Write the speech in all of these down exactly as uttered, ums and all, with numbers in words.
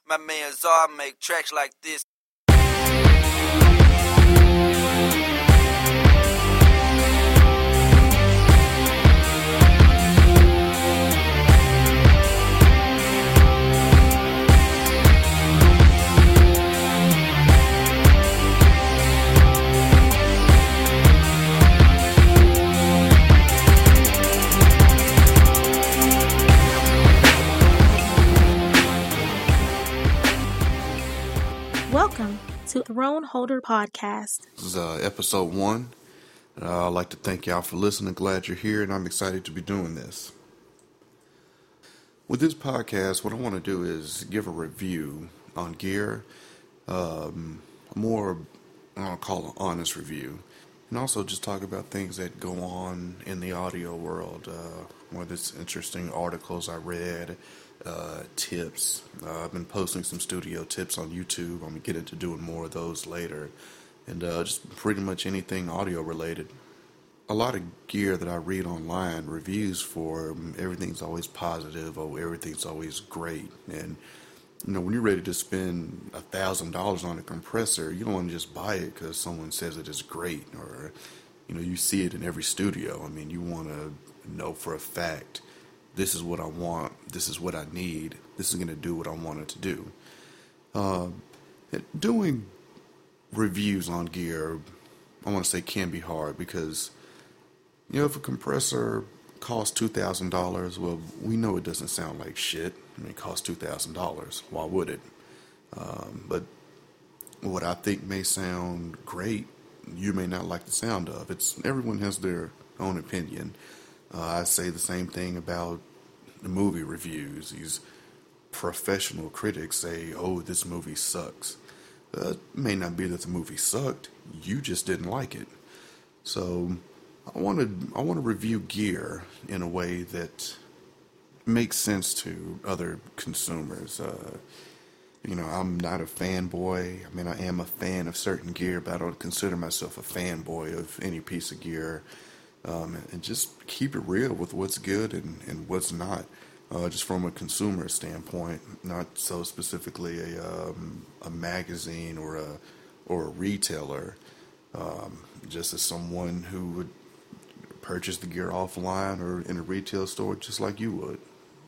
My man Czar make tracks like this. Welcome to Throne Holder Podcast. This is uh, episode one. Uh, I'd like to thank y'all for listening. Glad you're here, and I'm excited to be doing this. With this podcast, what I want to do is give a review on gear, um, a more, I'll call an honest review, and also just talk about things that go on in the audio world, uh, whether it's interesting articles I read, uh, tips. Uh, I've been posting some studio tips on YouTube. I'm going to get into doing more of those later. And uh, just pretty much anything audio related. A lot of gear that I read online, reviews for, everything's always positive, or everything's always great. And, you know, when you're ready to spend a thousand dollars on a compressor, you don't want to just buy it because someone says it is great, or, you know, you see it in every studio. I mean, you want to know for a fact, this is what I want, this is what I need, this is going to do what I want it to do. Uh, doing reviews on gear, I want to say, can be hard because, you know, if a compressor costs two thousand dollars, well, we know it doesn't sound like shit. I mean, it costs two thousand dollars. Why would it? Um, but what I think may sound great, you may not like the sound of. It's everyone has their own opinion. Uh, I say the same thing about the movie reviews. These professional critics say, oh, this movie sucks. Uh, it may not be that the movie sucked. You just didn't like it. So I want to I want to review gear in a way that makes sense to other consumers. Uh, you know, I'm not a fanboy. I mean, I am a fan of certain gear, but I don't consider myself a fanboy of any piece of gear. Um, and just keep it real with what's good and, and what's not, uh, just from a consumer standpoint, not so specifically a um, a magazine or a or a retailer. Um, just as someone who would purchase the gear offline or in a retail store, just like you would.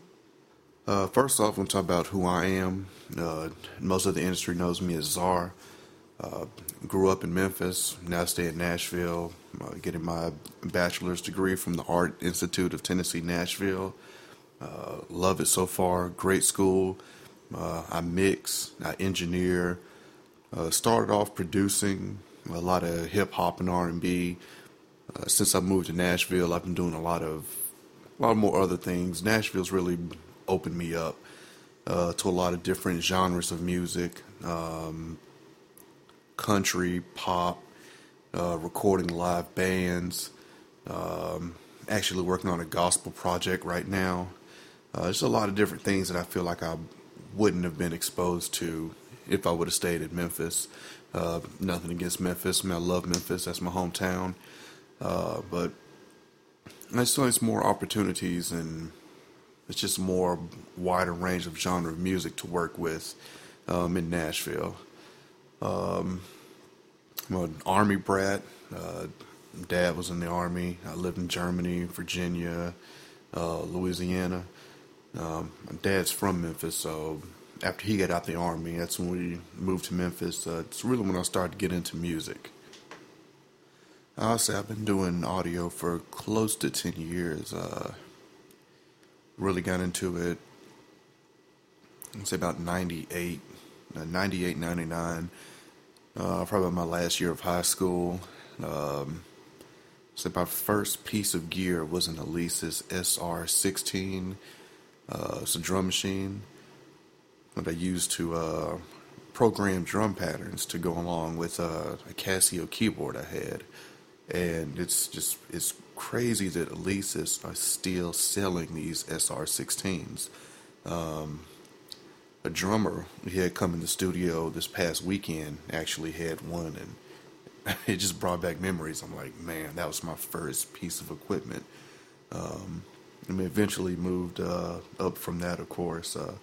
Uh, first off, I'm going to talk about who I am. Uh, most of the industry knows me as Czar. Uh, grew up in Memphis, now stay in Nashville, uh, getting my bachelor's degree from the Art Institute of Tennessee, Nashville. Uh, love it so far. Great school. Uh, I mix, I engineer. Uh, started off producing a lot of hip hop and R and B. Uh, since I moved to Nashville, I've been doing a lot of, a lot more other things. Nashville's really opened me up uh, to a lot of different genres of music. Um, country, pop, uh, recording live bands, um, actually working on a gospel project right now. Uh, there's a lot of different things that I feel like I wouldn't have been exposed to if I would have stayed in Memphis. Uh, nothing against Memphis. I mean, I love Memphis. That's my hometown. Uh, but I just feel it's more opportunities, and it's just more wider range of genre of music to work with um, in Nashville. Um, I'm an Army brat. Uh, Dad was in the Army. I lived in Germany, Virginia, uh, Louisiana. Um, my dad's from Memphis, so after he got out the Army, that's when we moved to Memphis. Uh, it's really when I started to get into music. I'll say I've been doing audio for close to ten years. Uh, really got into it, I'd say about ninety-eight, ninety-eight, ninety-nine. Uh, probably my last year of high school. Um, so my first piece of gear was an Alesis S R sixteen. Uh, it's a drum machine that I used to uh, program drum patterns to go along with uh, a Casio keyboard I had. And it's just, it's crazy that Alesis are still selling these S R sixteens. Um, a drummer he had come in the studio this past weekend actually had one, and it just brought back memories. I'm like, man, that was my first piece of equipment. Um, and we eventually moved uh, up from that, of course. Uh,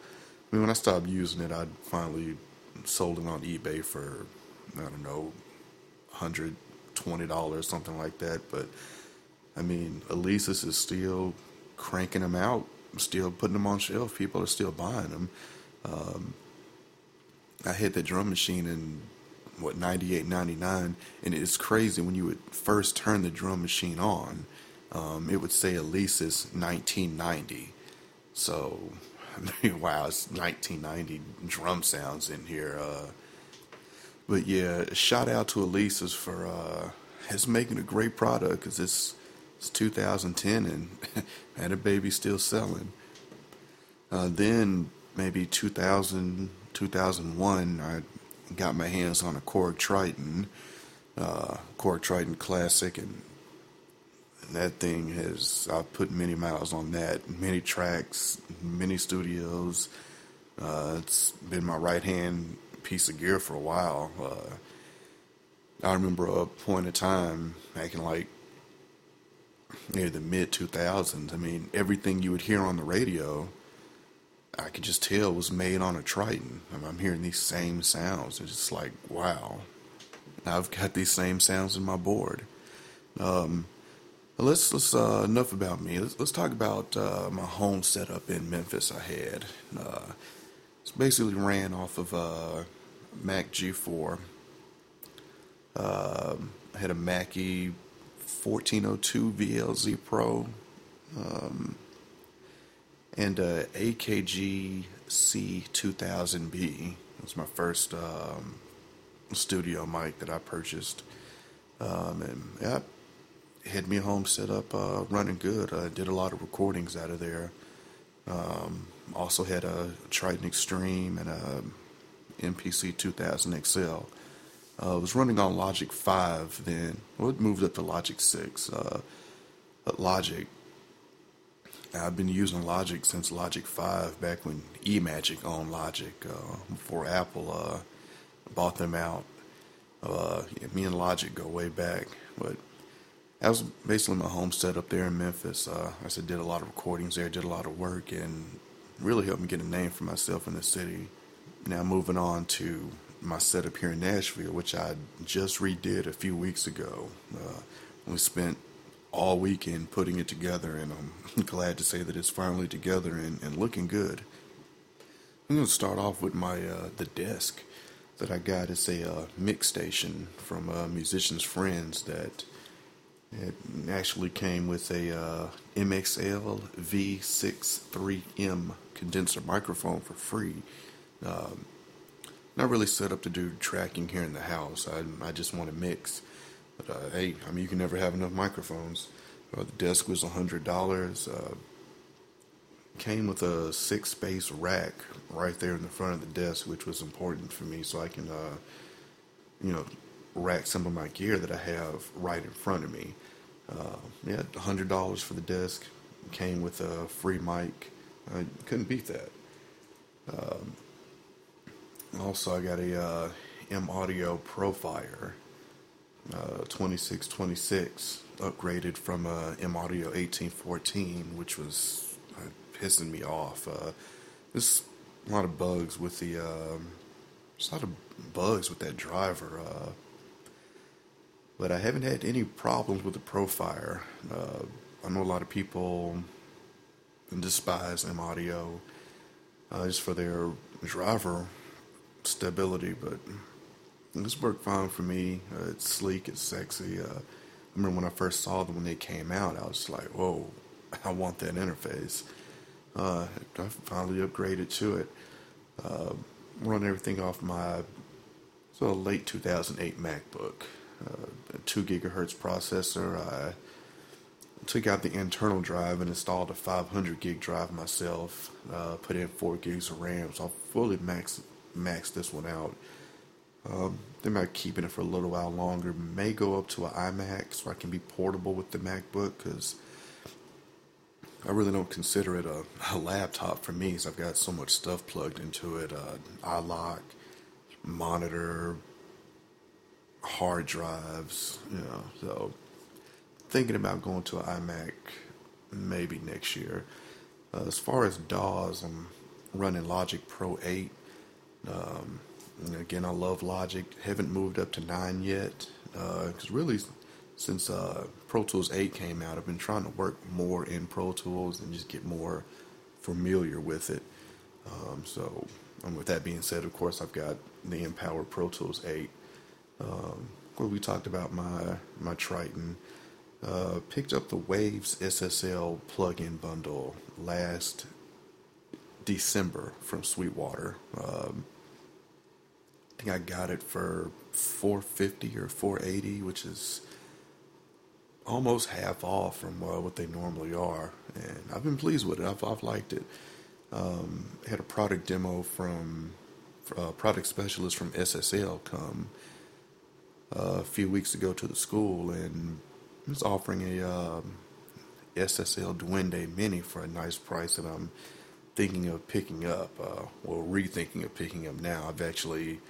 I mean, when I stopped using it, I finally sold it on eBay for, I don't know, one hundred twenty dollars, something like that. But, I mean, Alesis is still cranking them out, still putting them on shelf. People are still buying them. Um, I had that drum machine in, what, ninety-eight, ninety-nine, and it's crazy when you would first turn the drum machine on, um, it would say Alesis nineteen ninety. So, I mean, wow, it's nineteen ninety drum sounds in here. Uh, but yeah, shout out to Alesis for uh, it's making a great product, because it's, it's two thousand ten and and a baby's still selling. Uh, then maybe two thousand, two thousand one, I got my hands on a Korg Triton, uh, Korg Triton Classic, and, and that thing has, I've put many miles on that, many tracks, many studios. Uh, it's been my right-hand piece of gear for a while. Uh, I remember a point in time, back in like near the mid two thousands, I mean, everything you would hear on the radio, I could just tell was made on a Triton. I mean, I'm hearing these same sounds. It's just like, wow. I've got these same sounds in my board. Um, let's let's uh, enough about me. Let's let's talk about uh, my home setup in Memphis. I had uh, it's basically ran off of a Mac G four. Uh, I had a Mackie fourteen oh two V L Z Pro. Um, and a A K G C two thousand B. It was my first um, studio mic that I purchased. Um, and yeah, had me home set up uh, running good. I did a lot of recordings out of there. Um, also had a Triton Extreme and a M P C two thousand X L. Uh, I was running on Logic five then. Well, it moved up to Logic six. Uh, but Logic, I've been using Logic since Logic five, back when eMagic owned Logic, uh, before Apple uh, bought them out. Uh, yeah, me and Logic go way back, but that was basically my home setup there in Memphis. Uh, I said, did a lot of recordings there, did a lot of work, and really helped me get a name for myself in the city. Now moving on to my setup here in Nashville, which I just redid a few weeks ago. Uh, we spent all weekend putting it together, and I'm glad to say that it's finally together and, and looking good. I'm going to start off with my uh, the desk that I got. It's a uh, mix station from uh, Musician's Friends that it actually came with a uh, M X L V sixty-three M condenser microphone for free. Um, not really set up to do tracking here in the house. I, I just want to mix. But uh, hey, I mean, you can never have enough microphones. Uh, the desk was one hundred dollars. Uh, came with a six-space rack right there in the front of the desk, which was important for me, so I can, uh, you know, rack some of my gear that I have right in front of me. Uh, yeah, one hundred dollars for the desk. Came with a free mic. I couldn't beat that. Um, also, I got a uh, M-Audio Profire uh, twenty-six twenty-six, upgraded from a M-Audio eighteen fourteen, which was uh, pissing me off. Uh, there's a lot of bugs with the, um, there's a lot of bugs with that driver. Uh, but I haven't had any problems with the Profire. Uh, I know a lot of people despise M-Audio uh, just for their driver stability, but this worked fine for me. Uh, it's sleek, it's sexy. Uh, I remember when I first saw them when they came out, I was like, whoa, I want that interface. Uh, I finally upgraded to it. Uh, run everything off my so late two thousand eight MacBook. Uh, a two gigahertz processor. I took out the internal drive and installed a five hundred gig drive myself. Uh, put in four gigs of RAM, so I'll fully max max this one out. Um, they might keeping it for a little while longer. May go up to an iMac so I can be portable with the MacBook, because I really don't consider it a, a laptop for me, because I've got so much stuff plugged into it. Uh, iLock, monitor, hard drives, you know. So thinking about going to an iMac maybe next year. Uh, as far as D A Ws, I'm running Logic Pro eight. Um, and again, I love Logic. Haven't moved up to nine yet. Because uh, really, since uh, Pro Tools eight came out, I've been trying to work more in Pro Tools and just get more familiar with it. Um, so, and with that being said, of course, I've got the Empower Pro Tools eight. Um, where we talked about my my Triton. Uh, picked up the Waves S S L plugin bundle last December from Sweetwater. Um, I think I got it for four fifty or four eighty, which is almost half off from uh, what they normally are, and I've been pleased with it. I've I've liked it. Um, had a product demo from uh, product specialist from S S L come uh, a few weeks ago to the school, and was offering a um, S S L Duende Mini for a nice price that I'm thinking of picking up, uh, well, rethinking of picking up now. I've actually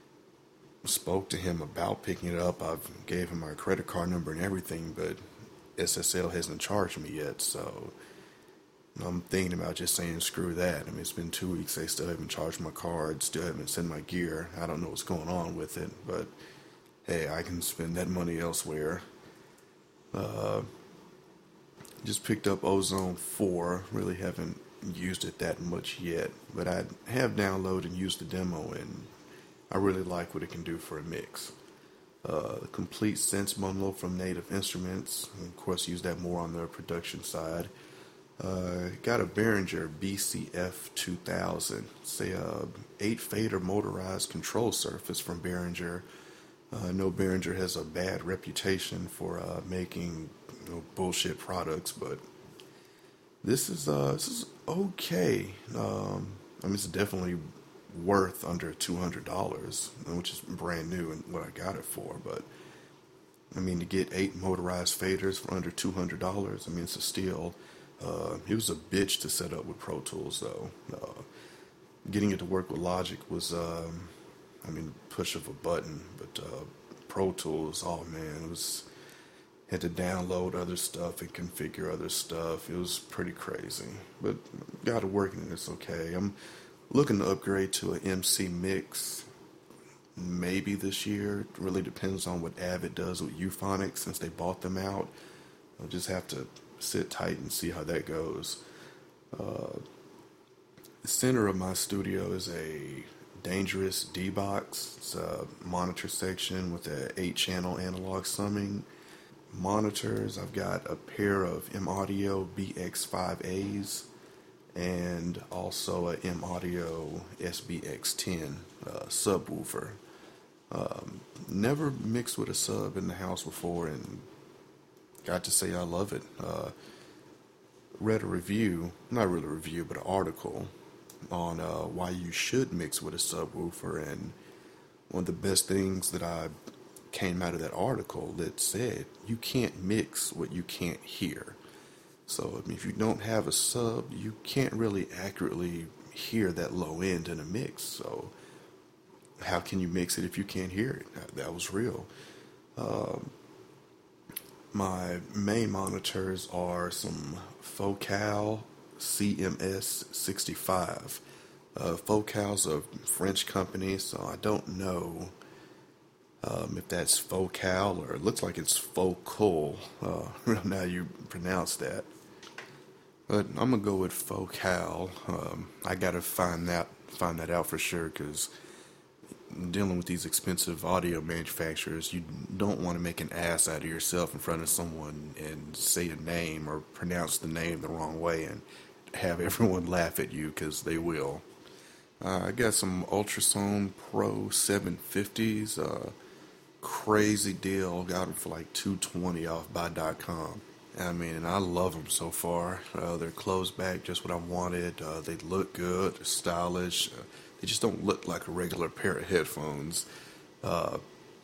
spoke to him about picking it up. I've gave him my credit card number and everything, but S S L hasn't charged me yet, so I'm thinking about just saying screw that. I mean, it's been two weeks, they still haven't charged my card, still haven't sent my gear. I don't know what's going on with it, but hey, I can spend that money elsewhere. Uh, just picked up Ozone four, really haven't used it that much yet, but I have downloaded and used the demo, and I really like what it can do for a mix. Uh, the complete synths bundle from Native Instruments, and of course use that more on their production side. Uh, got a Behringer B C F two thousand, it's a uh, eight fader motorized control surface from Behringer. Uh, I know Behringer has a bad reputation for uh, making you know, bullshit products, but this is uh, this is okay. Um, I mean, it's definitely worth under two hundred dollars, which is brand new and what I got it for. But I mean, to get eight motorized faders for under two hundred dollars, I mean, it's a steal. Uh, it was a bitch to set up with Pro Tools, though. Uh, getting it to work with Logic was. Um, I mean, push of a button, but uh, Pro Tools, oh man, it was, had to download other stuff and configure other stuff. It was pretty crazy, but got it working and it's okay. I'm looking to upgrade to an M C Mix maybe this year. It really depends on what Avid does with Euphonics since they bought them out. I'll just have to sit tight and see how that goes. Uh, the center of my studio is a Dangerous D-Box. It's a monitor section with an eight channel analog summing. Monitors, I've got a pair of M-Audio B X five A's and also a M-Audio S B X ten uh, subwoofer. Um, never mixed with a sub in the house before and got to say I love it. Uh, read a review, not really a review, but an article on uh, why you should mix with a subwoofer, and one of the best things that I came out of that article that said you can't mix what you can't hear. So I mean, if you don't have a sub, you can't really accurately hear that low end in a mix. So how can you mix it if you can't hear it? That, that was real. Um, my main monitors are some Focal C M S sixty-five. Uh, Focal's a French company, so I don't know um, if that's Focal or it looks like it's Focal. Uh, I don't know how you pronounce that, but I'm gonna go with Focal. Um, I gotta find that find that out for sure, because dealing with these expensive audio manufacturers, you don't want to make an ass out of yourself in front of someone and say a name or pronounce the name the wrong way and have everyone laugh at you, because they will. Uh, I got some Ultrasone Pro seven fifties. Uh, crazy deal. Got them for like two hundred twenty dollars off buy dot com. I mean, and I love them so far. Uh, they're closed back, just what I wanted. Uh, they look good. They're stylish. Uh, they just don't look like a regular pair of headphones. Uh,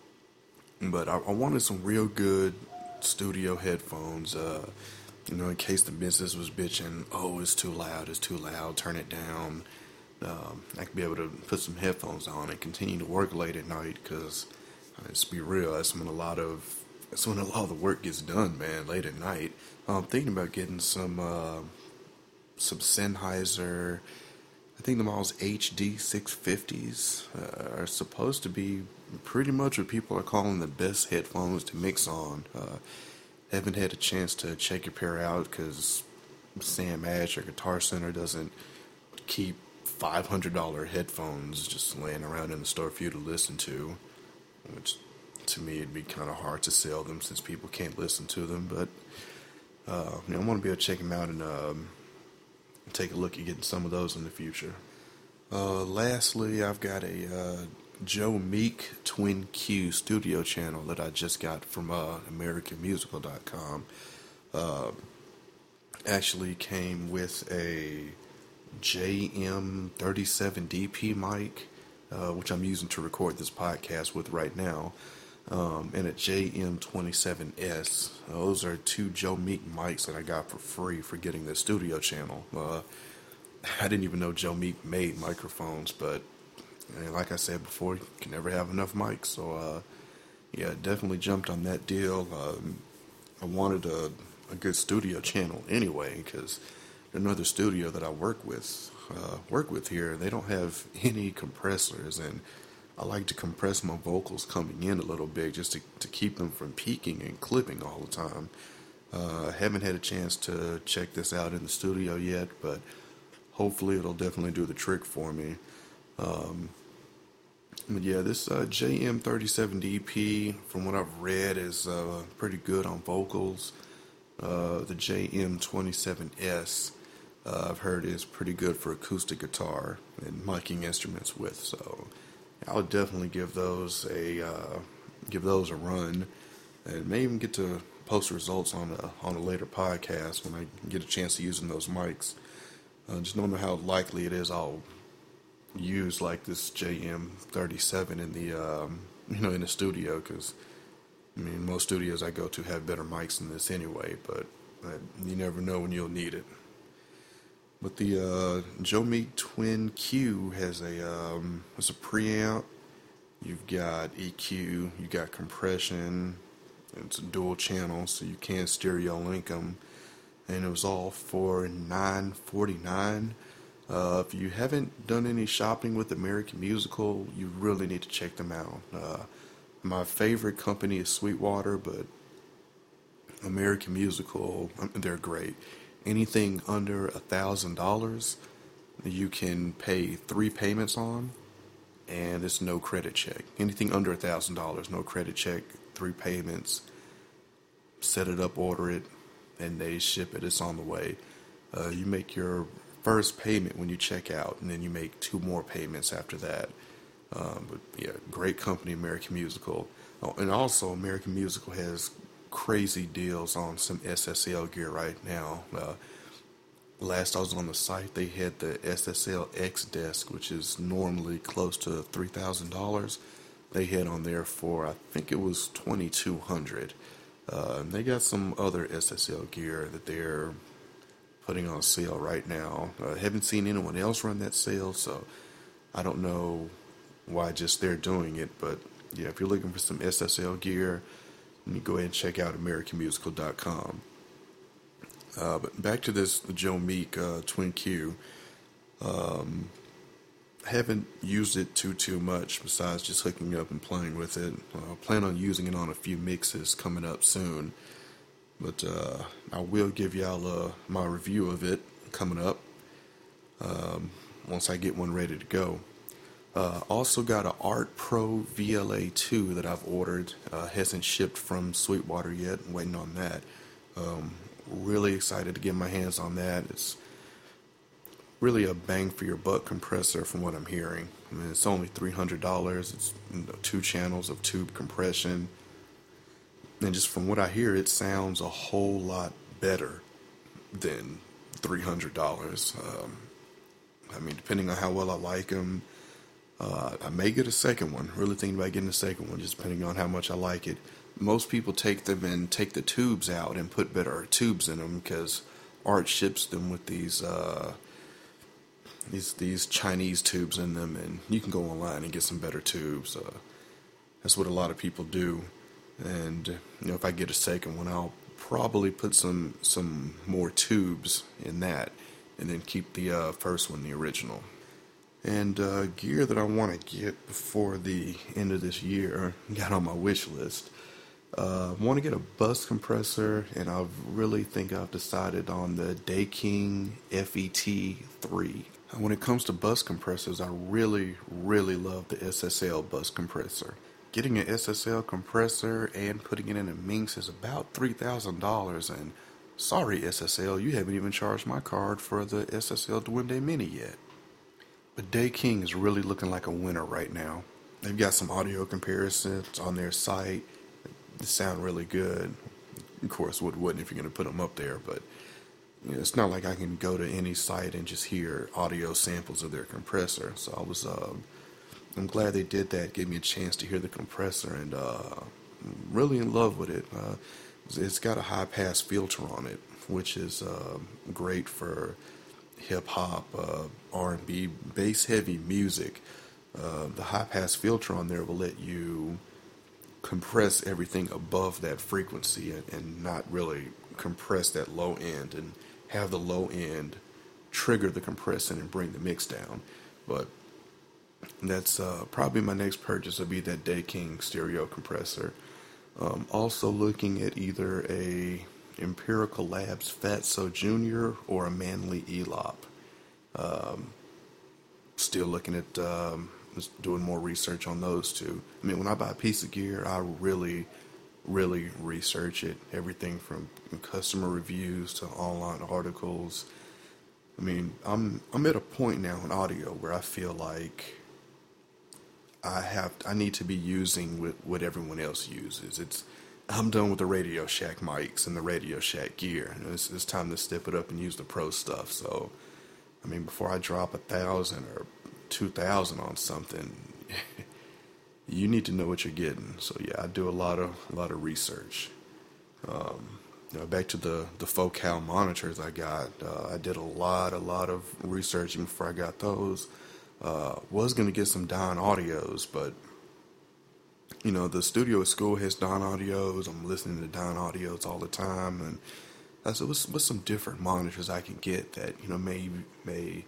but I, I wanted some real good studio headphones. Uh, you know, in case the business was bitching, oh, it's too loud, it's too loud, turn it down. Um, I could be able to put some headphones on and continue to work late at night, because let's be real, that's when a lot of that's when a lot of the work gets done, man, late at night. I'm thinking about getting some uh, some Sennheiser I think the models H D six fifties uh, are supposed to be pretty much what people are calling the best headphones to mix on. Uh, haven't had a chance to check a pair out because Sam Ash or Guitar Center doesn't keep five hundred dollars headphones just laying around in the store for you to listen to, which to me it'd be kind of hard to sell them since people can't listen to them. But uh, you know, I want to be able to check them out and um, take a look at getting some of those in the future. Uh, lastly, I've got a uh, Joe Meek Twin Q studio channel that I just got from uh, American Musical dot com. Uh, actually came with a J M thirty-seven D P mic, uh, which I'm using to record this podcast with right now, um, and a J M twenty-seven S. Uh, those are two Joe Meek mics that I got for free for getting the studio channel. Uh, I didn't even know Joe Meek made microphones, but and like I said before, you can never have enough mics. So, uh, yeah, definitely jumped on that deal. Um, I wanted a, a good studio channel anyway, because another studio that I work with, uh, work with here, they don't have any compressors, and I like to compress my vocals coming in a little bit just to, to keep them from peaking and clipping all the time. Uh, I haven't had a chance to check this out in the studio yet, but hopefully it'll definitely do the trick for me. Um, but yeah, this uh, J M thirty-seven D P, from what I've read, is uh, pretty good on vocals. Uh, the J M twenty-seven S, uh, I've heard, is pretty good for acoustic guitar and miking instruments with. So I'll definitely give those a uh, give those a run, and may even get to post results on a on a later podcast when I get a chance to using those mics. Uh, just don't know how likely it is I'll use like this J M thirty-seven in the um, you know in the studio, because I mean most studios I go to have better mics than this anyway, but uh, you never know when you'll need it. But the uh, Joe Meek Twin Q has a um, it's a preamp. You've got E Q, you got compression. It's a dual channel, so you can stereo link them. And it was all for nine forty-nine. Uh, if you haven't done any shopping with American Musical, you really need to check them out. Uh, my favorite company is Sweetwater, but American Musical, they're great. Anything under a thousand dollars, you can pay three payments on, and it's no credit check. Anything under a thousand dollars, no credit check, three payments. Set it up, order it, and they ship it. It's on the way. Uh, you make your first payment when you check out, and then you make two more payments after that. Um, but yeah, great company, American Musical. Oh, and also, American Musical has crazy deals on some S S L gear right now. Uh, last I was on the site, they had the S S L X desk, which is normally close to three thousand dollars. They had on there for, I think it was twenty-two hundred dollars. Uh, they got some other S S L gear that they're putting on sale right now. I uh, haven't seen anyone else run that sale, so I don't know why just they're doing it. But yeah, if you're looking for some S S L gear, you go ahead and check out American Musical dot com. Uh, but back to this Joe Meek uh, Twin Q. Um, haven't used it too too much besides just hooking up and playing with it. I uh, plan on using it on a few mixes coming up soon. But uh, I will give y'all uh, my review of it coming up um, once I get one ready to go. Uh, also got an Art Pro V L A two that I've ordered. Uh, hasn't shipped from Sweetwater yet. I'm waiting on that. Um, really excited to get my hands on that. It's really a bang for your buck compressor from what I'm hearing. I mean, it's only three hundred dollars. It's, you know, two channels of tube compression. And just from what I hear, it sounds a whole lot better than three hundred dollars. Um, I mean, depending on how well I like them, uh, I may get a second one. Really thinking about getting a second one, just depending on how much I like it. Most people take them and take the tubes out and put better tubes in them because Art ships them with these uh, these these Chinese tubes in them, and you can go online and get some better tubes. Uh, that's what a lot of people do. And you know, if I get a second one, I'll probably put some some more tubes in that, and then keep the uh, first one, the original. And uh, gear that I want to get before the end of this year, got on my wish list. Uh, I want to get a bus compressor, and I really think I've decided on the Daikin F E T three. When it comes to bus compressors, I really, really love the S S L bus compressor. Getting an S S L compressor and putting it in a Minx is about three thousand dollars, and sorry S S L, you haven't even charged my card for the S S L Duende Mini yet. But Daikin is really looking like a winner right now. They've got some audio comparisons on their site. They sound really good. Of course, would wouldn't if you're going to put them up there, but you know, it's not like I can go to any site and just hear audio samples of their compressor. So I was, uh, I'm glad they did that. Gave me a chance to hear the compressor, and uh, I'm really in love with it. Uh, it's got a high pass filter on it, which is uh, great for hip hop, uh, R and B, bass heavy music. Uh, the high pass filter on there will let you compress everything above that frequency and, and not really compress that low end, and have the low end trigger the compressing and bring the mix down. But that's uh, probably my next purchase will be that Daikin stereo compressor. Um, also looking at either a Empirical Labs Fatso Junior or a Manley E L O P. Um, still looking at um, just doing more research on those two. I mean, when I buy a piece of gear, I really, really research it. Everything from customer reviews to online articles. I mean, I'm I'm at a point now in audio where I feel like I have I need to be using what, what everyone else uses. It's I'm done with the Radio Shack mics and the Radio Shack gear. It's, it's time to step it up and use the pro stuff. So, I mean, before I drop a thousand or two thousand on something, you need to know what you're getting. So yeah, I do a lot of a lot of research. Um, you know, back to the the Focal monitors I got. Uh, I did a lot a lot of researching before I got those. Uh, was gonna get some Don Audios, but you know, the studio at school has Don Audios. I'm listening to Don Audios all the time, and I said, what's, what's some different monitors I can get that, you know, may, may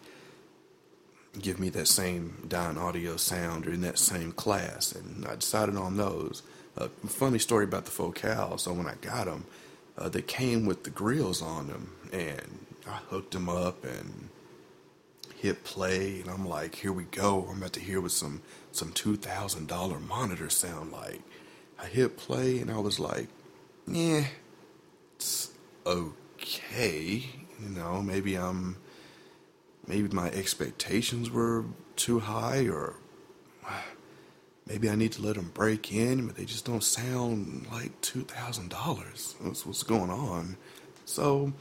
give me that same Don Audio sound or in that same class, and I decided on those. Uh, funny story about the Focal. So when I got them, uh, they came with the grills on them, and I hooked them up and hit play, and I'm like, here we go. I'm about to hear what some some two thousand dollars monitors sound like. I hit play, and I was like, yeah, it's okay. You know, maybe I'm, maybe my expectations were too high, or maybe I need to let them break in, but they just don't sound like two thousand dollars. That's what's going on. So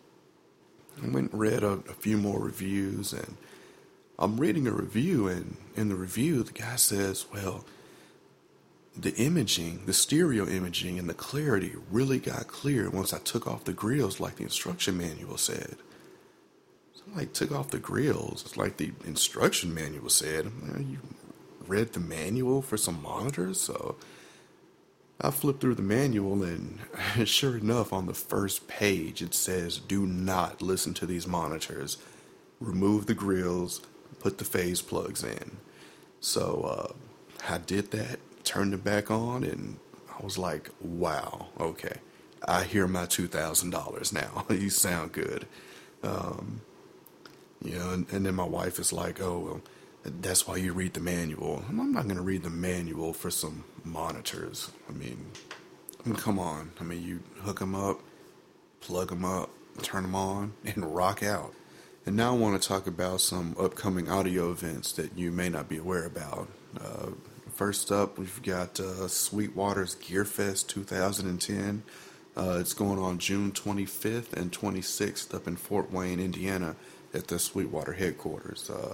I went and read a, a few more reviews, and I'm reading a review, and in the review, the guy says, well, the imaging, the stereo imaging and the clarity really got clear once I took off the grills like the instruction manual said. So I like, took off the grills. It's like the instruction manual said. Well, you read the manual for some monitors? So I flipped through the manual, and sure enough, on the first page, it says, do not listen to these monitors. Remove the grills, put the phase plugs in. So uh, I did that, turned it back on, and I was like, wow, okay. I hear my two thousand dollars now. You sound good. Um, you know, and, and then my wife is like, oh, well, that's why you read the manual. I'm not going to read the manual for some monitors. I mean, I mean, come on. I mean, you hook them up, plug them up, turn them on, and rock out. And now I want to talk about some upcoming audio events that you may not be aware about. Uh, first up, we've got uh, Sweetwater's Gear Fest two thousand ten. Uh, it's going on June twenty-fifth and twenty-sixth up in Fort Wayne, Indiana, at the Sweetwater headquarters. Uh,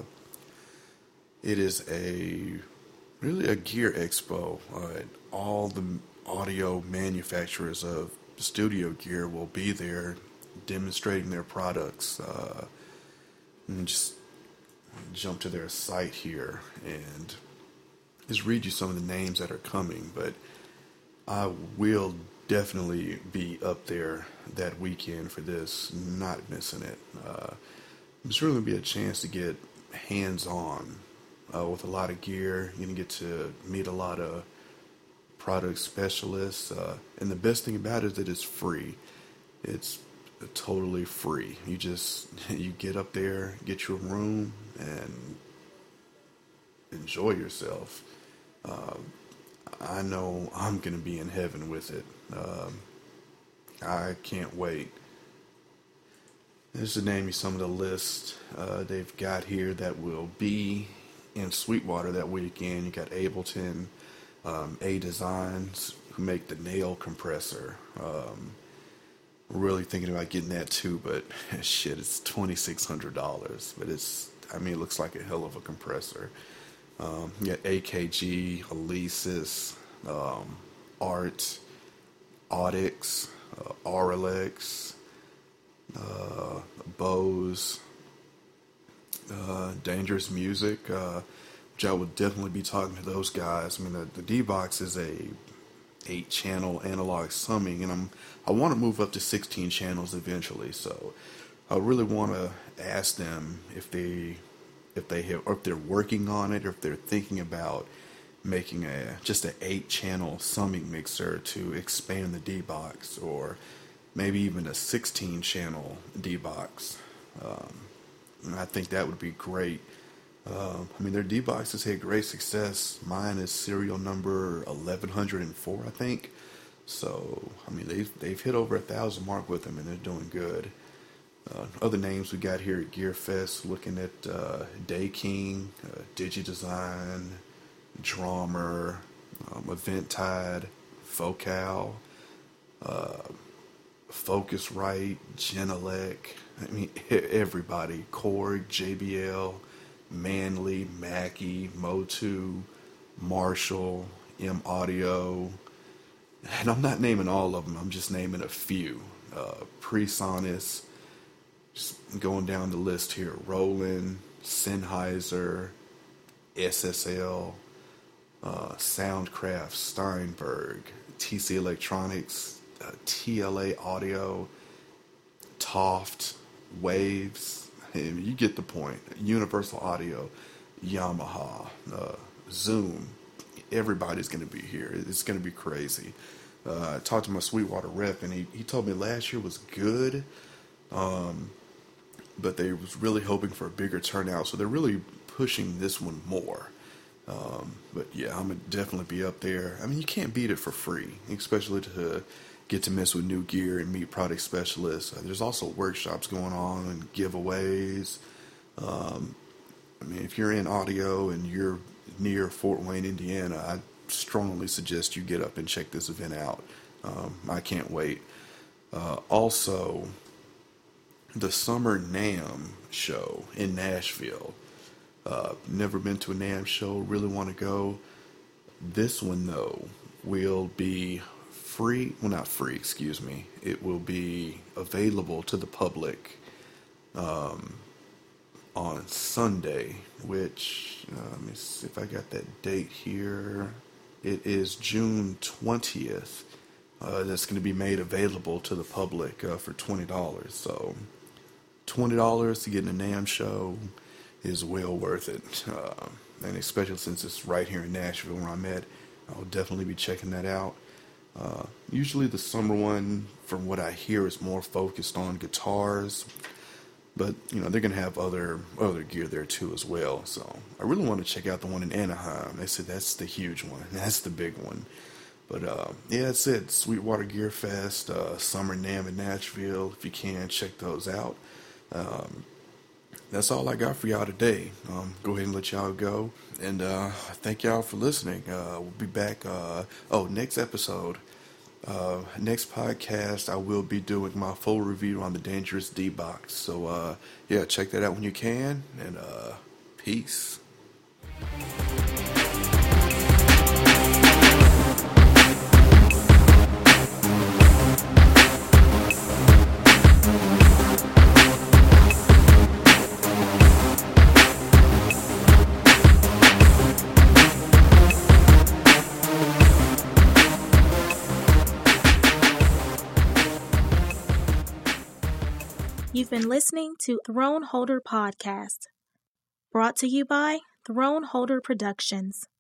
it is a really a gear expo. Uh, all the audio manufacturers of studio gear will be there demonstrating their products. Uh, and just jump to their site here and just read you some of the names that are coming. But I will definitely be up there that weekend for this, not missing it. Uh, it's really going to be a chance to get hands-on uh, with a lot of gear. You're going to get to meet a lot of product specialists. Uh, and the best thing about it is that it's free. It's totally free. You just, you get up there, get your room, and enjoy yourself. Uh, I know I'm going to be in heaven with it. Um, I can't wait. Just to name you some of the lists uh, they've got here that will be in Sweetwater that weekend. You got Ableton, um, A Designs, who make the nail compressor. Um, really thinking about getting that too, but shit, it's twenty-six hundred dollars. But it's, I mean, it looks like a hell of a compressor. Um, you got A K G, Alesis, um, Art, Audix, uh, Auralex, uh, Bose, uh, Dangerous Music, uh, which I would definitely be talking to those guys. I mean, the, the D-Box is a eight channel analog summing, and I'm I want to move up to sixteen channels eventually. So I really want to ask them if they if they have, or if they're working on it, or if they're thinking about making a just an eight channel summing mixer to expand the D-Box, or maybe even a sixteen channel D-Box. Um, and I think that would be great. Uh, I mean, their D-Boxes had great success. Mine is serial number eleven oh four, I think. So, I mean, they've, they've hit over a thousand mark with them, and they're doing good. Uh, other names we got here at GearFest, looking at uh, Day King, uh, DigiDesign, Drummer, um, Eventide, Focal, uh, Focusrite, Genelec. I mean, everybody. Korg, J B L, Manley, Mackie, Motu, Marshall, M Audio. And I'm not naming all of them. I'm just naming a few. Uh, Presonus. Just going down the list here. Roland, Sennheiser, S S L, uh, Soundcraft, Steinberg, T C Electronics, uh, T L A Audio, Toft, Waves. And you get the point. Universal Audio, Yamaha, uh, Zoom. Everybody's going to be here. It's going to be crazy. Uh, I talked to my Sweetwater rep, and he, he told me last year was good. Um... but they was really hoping for a bigger turnout, so they're really pushing this one more. Um, but yeah, I'm going to definitely be up there. I mean, you can't beat it for free, especially to get to mess with new gear and meet product specialists. Uh, there's also workshops going on and giveaways. Um, I mean, if you're in audio and you're near Fort Wayne, Indiana, I strongly suggest you get up and check this event out. Um, I can't wait. Uh, also, the Summer NAMM show in Nashville. Uh, never been to a NAMM show, really want to go. This one, though, will be free. Well, not free, excuse me. It will be available to the public um, on Sunday, which, uh, let me see if I got that date here. It is June twentieth. Uh, that's going to be made available to the public uh, for twenty dollars. So twenty dollars to get in a NAMM show is well worth it. Uh, and especially since it's right here in Nashville where I'm at, I'll definitely be checking that out. Uh, usually the summer one, from what I hear, is more focused on guitars. But, you know, they're going to have other other gear there too as well. So I really want to check out the one in Anaheim. They said that's the huge one. That's the big one. But, uh, yeah, that's it. Sweetwater Gear Fest, uh, Summer NAMM in Nashville. If you can, check those out. Um, that's all I got for y'all today. Um, go ahead and let y'all go. And uh, thank y'all for listening. Uh, we'll be back. Uh, oh, next episode. Uh, next podcast, I will be doing my full review on the Dangerous D-Box. So, uh, yeah, check that out when you can. And uh, peace. You've been listening to Throne Holder Podcast, Brought to you by Throne Holder Productions.